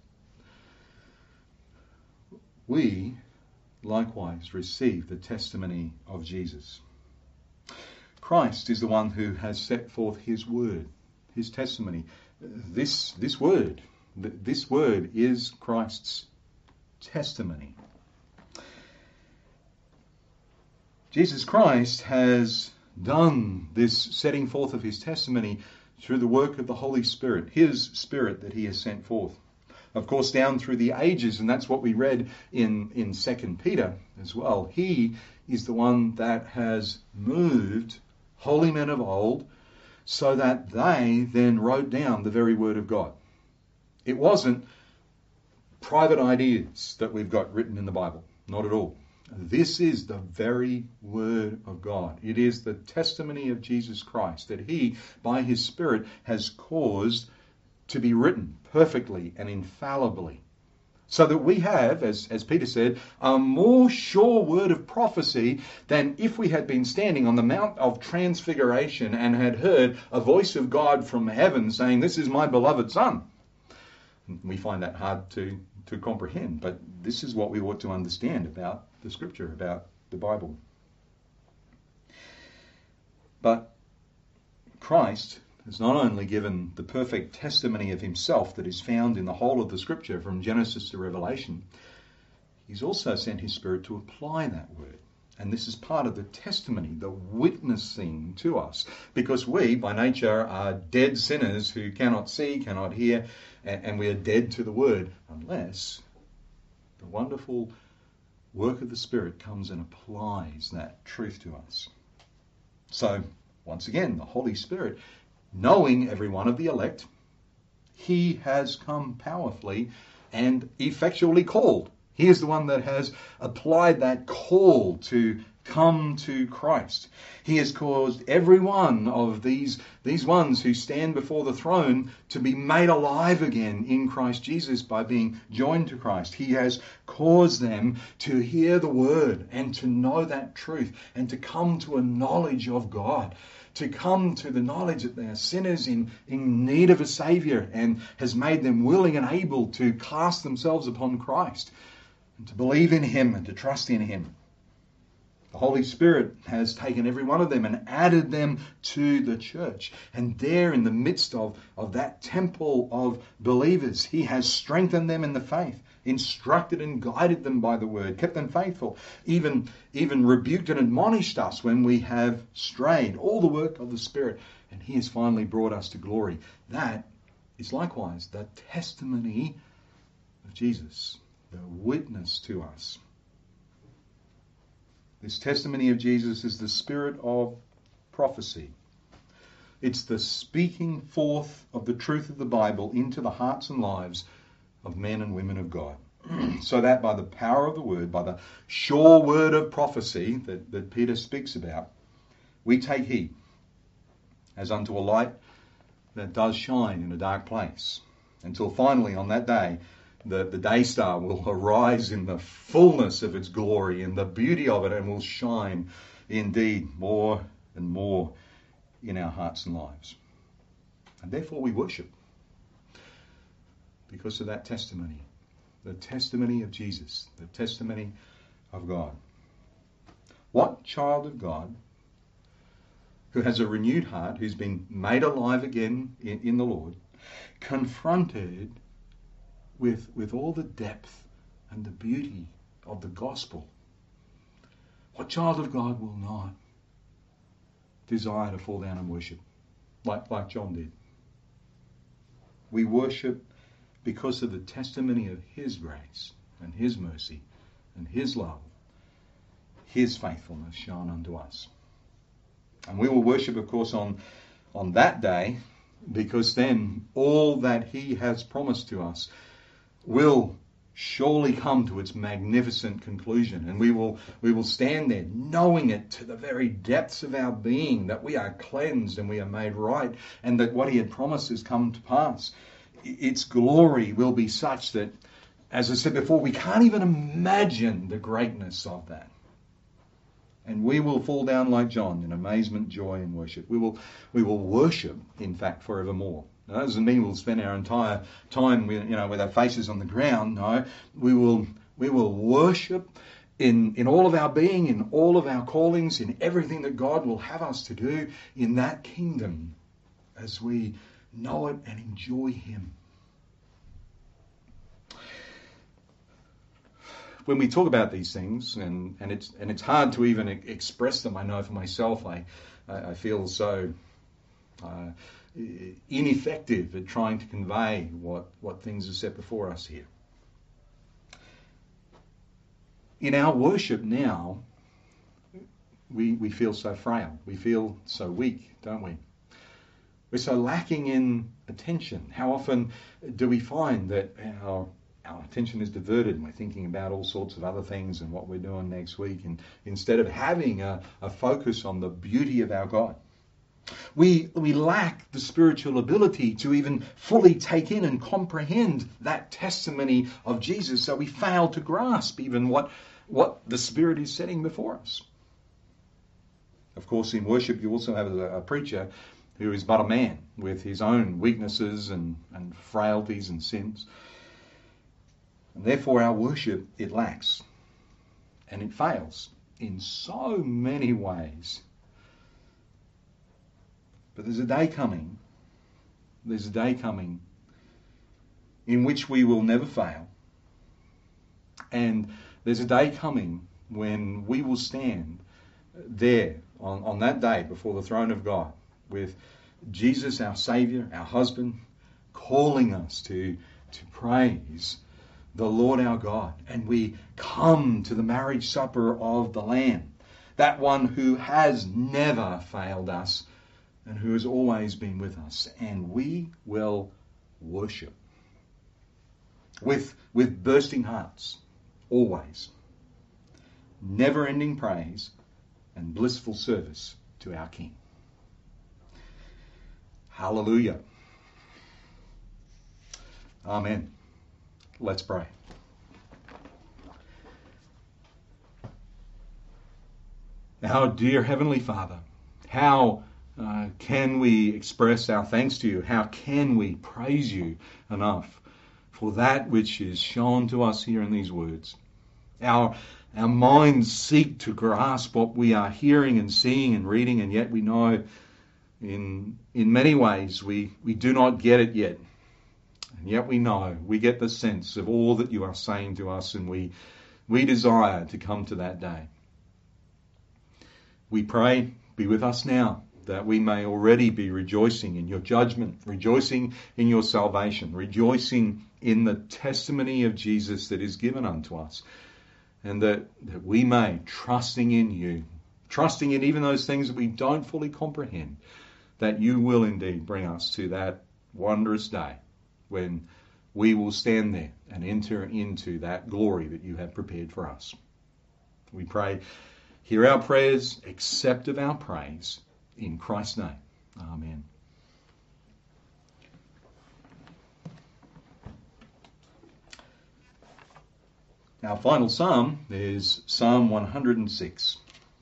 We likewise receive the testimony of Jesus. Christ is the one who has set forth his word, his testimony. This, this word, this word is Christ's testimony. Jesus Christ has done this setting forth of his testimony through the work of the Holy Spirit, his Spirit that he has sent forth. Of course, down through the ages, and that's what we read in, in Second Peter as well. He is the one that has moved holy men of old so that they then wrote down the very word of God. It wasn't private ideas that we've got written in the Bible. Not at all. This is the very word of God. It is the testimony of Jesus Christ that he, by his Spirit, has caused to be written perfectly and infallibly. So that we have, as, as Peter said, a more sure word of prophecy than if we had been standing on the Mount of Transfiguration and had heard a voice of God from heaven saying, "This is my beloved Son." We find that hard to, to comprehend, but this is what we ought to understand about the Scripture, about the Bible. But Christ has not only given the perfect testimony of himself that is found in the whole of the Scripture from Genesis to Revelation, he's also sent his Spirit to apply that word. And this is part of the testimony, the witnessing to us. Because we, by nature, are dead sinners who cannot see, cannot hear, and we are dead to the word unless the wonderful work of the Spirit comes and applies that truth to us. So, once again, the Holy Spirit, knowing every one of the elect, he has come powerfully and effectually called. He is the one that has applied that call to come to Christ. He has caused every one of these, these ones who stand before the throne to be made alive again in Christ Jesus by being joined to Christ. He has caused them to hear the word and to know that truth and to come to a knowledge of God, to come to the knowledge that they are sinners in, in need of a Saviour, and has made them willing and able to cast themselves upon Christ and to believe in him and to trust in him. The Holy Spirit has taken every one of them and added them to the church. And there in the midst of, of that temple of believers, he has strengthened them in the faith, instructed and guided them by the word, kept them faithful, even, even rebuked and admonished us when we have strayed. All the work of the Spirit. And he has finally brought us to glory. That is likewise the testimony of Jesus, the witness to us. This testimony of Jesus is the spirit of prophecy. It's the speaking forth of the truth of the Bible into the hearts and lives of men and women of God. So that by the power of the word, by the sure word of prophecy that, that Peter speaks about, we take heed as unto a light that does shine in a dark place, until finally on that day The, the day star will arise in the fullness of its glory, in the beauty of it, and will shine indeed more and more in our hearts and lives. And therefore we worship because of that testimony, the testimony of Jesus, the testimony of God. What child of God who has a renewed heart, who's been made alive again in, in the Lord, confronted With, with all the depth and the beauty of the gospel, what child of God will not desire to fall down and worship like, like John did? We worship because of the testimony of his grace and his mercy and his love, his faithfulness shown unto us. And we will worship, of course, on, on that day, because then all that he has promised to us will surely come to its magnificent conclusion. And we will we will stand there knowing it to the very depths of our being, that we are cleansed and we are made right, and that what he had promised has come to pass. Its glory will be such that, as I said before, we can't even imagine the greatness of that. And we will fall down like John in amazement, joy, and worship. We will we will worship, in fact, forevermore. Now, that doesn't mean we'll spend our entire time with, you know, with our faces on the ground. No, we will we will worship in, in all of our being, in all of our callings, in everything that God will have us to do in that kingdom as we know it and enjoy him. When we talk about these things, and, and it's and it's hard to even express them, I know for myself, I I feel so uh, ineffective at trying to convey what, what things are set before us here. In our worship now, we we feel so frail, we feel so weak, don't we? We're so lacking in attention. How often do we find that our Our attention is diverted and we're thinking about all sorts of other things and what we're doing next week, and instead of having a, a focus on the beauty of our God. We, we lack the spiritual ability to even fully take in and comprehend that testimony of Jesus, so we fail to grasp even what, what the Spirit is setting before us. Of course, in worship you also have a, a preacher who is but a man with his own weaknesses and, and frailties and sins. And therefore our worship, it lacks and it fails in so many ways. But there's a day coming, there's a day coming in which we will never fail. And there's a day coming when we will stand there on, on that day before the throne of God with Jesus, our Saviour, our husband, calling us to, to praise the Lord our God, and we come to the marriage supper of the Lamb, that one who has never failed us and who has always been with us, and we will worship with, with bursting hearts, always, never-ending praise and blissful service to our King. Hallelujah. Amen. Let's pray. Our dear Heavenly Father, how uh, can we express our thanks to you? How can we praise you enough for that which is shown to us here in these words? Our, our minds seek to grasp what we are hearing and seeing and reading, and yet we know in, in many ways we, we do not get it yet. And yet we know, we get the sense of all that you are saying to us, and we we desire to come to that day. We pray, be with us now, that we may already be rejoicing in your judgment, rejoicing in your salvation, rejoicing in the testimony of Jesus that is given unto us, and that, that we may, trusting in you, trusting in even those things that we don't fully comprehend, that you will indeed bring us to that wondrous day when we will stand there and enter into that glory that you have prepared for us. We pray, hear our prayers, accept of our praise, in Christ's name. Amen. Our final psalm is Psalm one hundred six.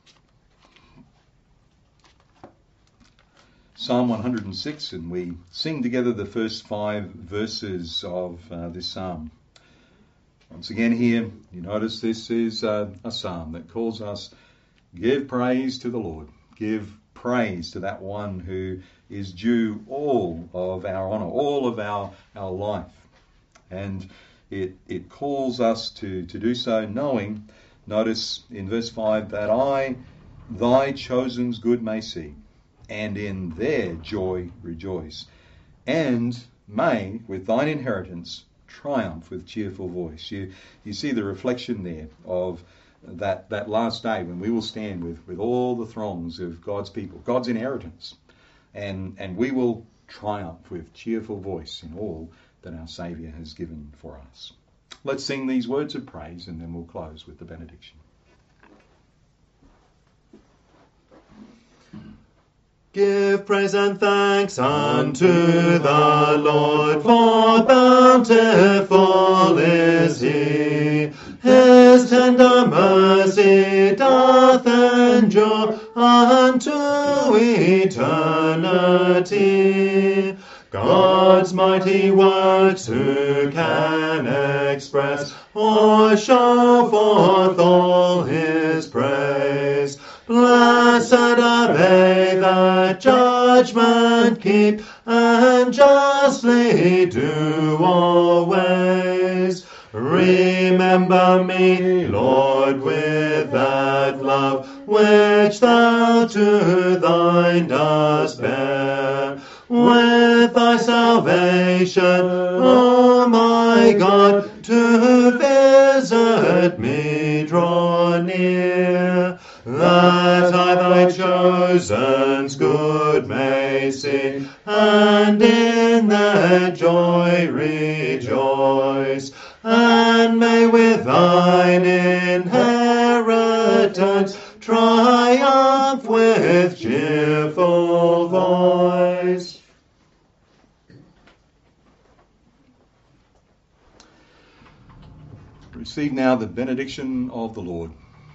Psalm one hundred six, and we sing together the first five verses of uh, this psalm. Once again here, you notice this is uh, a psalm that calls us, give praise to the Lord, give praise to that one who is due all of our honour, all of our, our life. And it it calls us to, to do so knowing, notice in verse five, that I, thy chosen's good may see, and in their joy rejoice, and may with thine inheritance triumph with cheerful voice. You you see the reflection there of that, that last day when we will stand with, with all the throngs of God's people, God's inheritance, and, and we will triumph with cheerful voice in all that our Saviour has given for us. Let's sing these words of praise and then we'll close with the benediction. Give praise and thanks unto the Lord, for bountiful is he. His tender mercy doth endure unto eternity. God's mighty works who can express or show forth all his praise? Blessed are they that judgment keep and justly do always. Remember me, Lord, with that love which thou to thine dost bear. With thy salvation, O my God, to visit me draw near, that I thy chosen's good may see, and in their joy rejoice, and may with thine inheritance triumph with cheerful voice. Receive now the benediction of the Lord.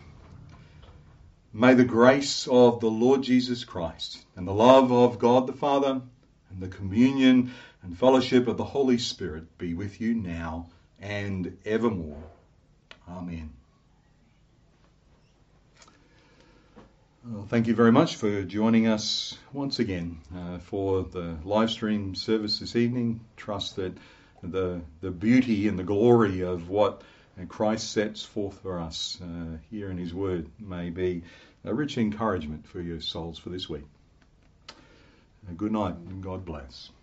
May the grace of the Lord Jesus Christ and the love of God the Father and the communion and fellowship of the Holy Spirit be with you now and evermore. Amen. Well, thank you very much for joining us once again uh, for the live stream service this evening. Trust that the the beauty and the glory of what Christ sets forth for us uh, here in his word may be a rich encouragement for your souls for this week. Uh, good night and God bless.